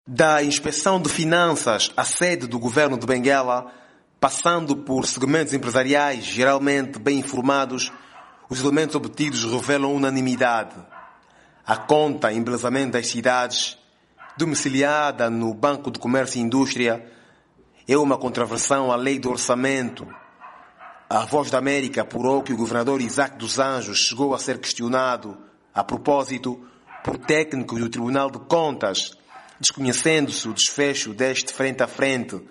Da Inspeção de Finanças à sede do governo de Benguela, passando por segmentos empresariais geralmente bem informados, os elementos obtidos revelam unanimidade. A conta embelezamento das cidades, domiciliada no Banco de Comércio e Indústria, é uma contraversão à lei do orçamento. A Voz da América apurou que o governador Isaac dos Anjos chegou a ser questionado, a propósito, por técnicos do Tribunal de Contas, desconhecendo-se o desfecho deste frente a frente.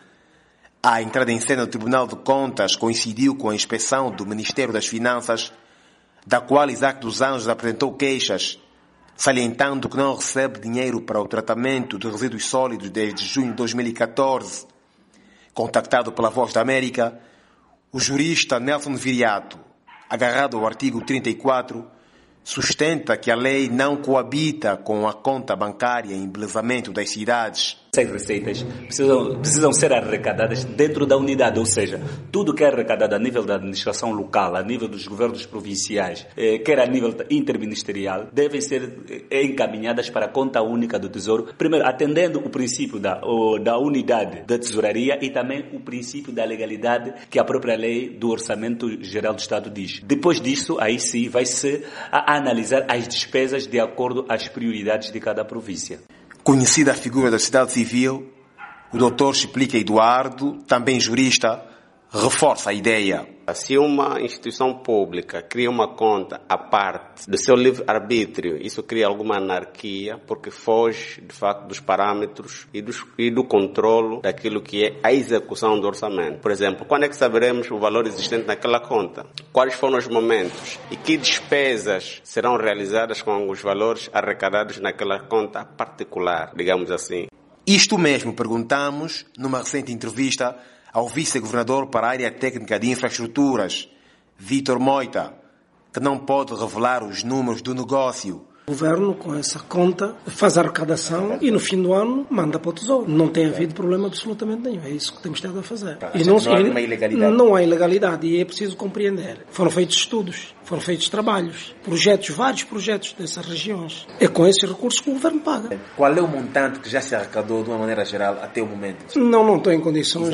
A entrada em cena do Tribunal de Contas coincidiu com a inspeção do Ministério das Finanças, da qual Isaac dos Anjos apresentou queixas, salientando que não recebe dinheiro para o tratamento de resíduos sólidos desde junho de 2014. Contactado pela Voz da América, o jurista Nelson Viriato, agarrado ao artigo 34, sustenta que a lei não coabita com a conta bancária e embelezamento das cidades. Essas receitas precisam ser arrecadadas dentro da unidade, ou seja, tudo que é arrecadado a nível da administração local, a nível dos governos provinciais, quer a nível interministerial, devem ser encaminhadas para a conta única do Tesouro, primeiro atendendo o princípio da unidade da tesouraria e também o princípio da legalidade que a própria lei do Orçamento Geral do Estado diz. Depois disso, aí sim, vai-se a analisar as despesas de acordo às prioridades de cada província. Conhecida a figura da sociedade civil, o Dr. Explica Eduardo, também jurista, reforça a ideia. Se uma instituição pública cria uma conta à parte do seu livre-arbítrio, isso cria alguma anarquia, porque foge, de facto, dos parâmetros e do controlo daquilo que é a execução do orçamento. Por exemplo, quando é que saberemos o valor existente naquela conta? Quais foram os momentos? E que despesas serão realizadas com os valores arrecadados naquela conta particular, digamos assim? Isto mesmo perguntamos numa recente entrevista ao vice-governador para a área técnica de infraestruturas, Vítor Moita, que não pode revelar os números do negócio. O governo, com essa conta, faz a arrecadação e no fim do ano manda para o Tesouro. Não tem havido problema absolutamente nenhum. É isso que temos estado a fazer. E não há nenhuma ilegalidade? Não há ilegalidade e é preciso compreender. Foram feitos estudos, foram feitos trabalhos, vários projetos dessas regiões. É com esses recursos que o governo paga. Qual é o montante que já se arrecadou de uma maneira geral até o momento? Não estou em condições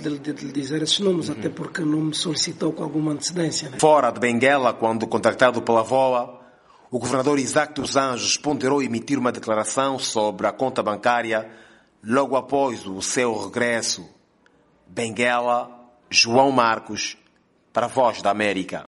de dizer esses números, até porque não me solicitou com alguma antecedência. Fora de Benguela, quando contactado pela VOA, o governador Isaac dos Anjos ponderou emitir uma declaração sobre a conta bancária logo após o seu regresso. Benguela, João Marcos, para a Voz da América.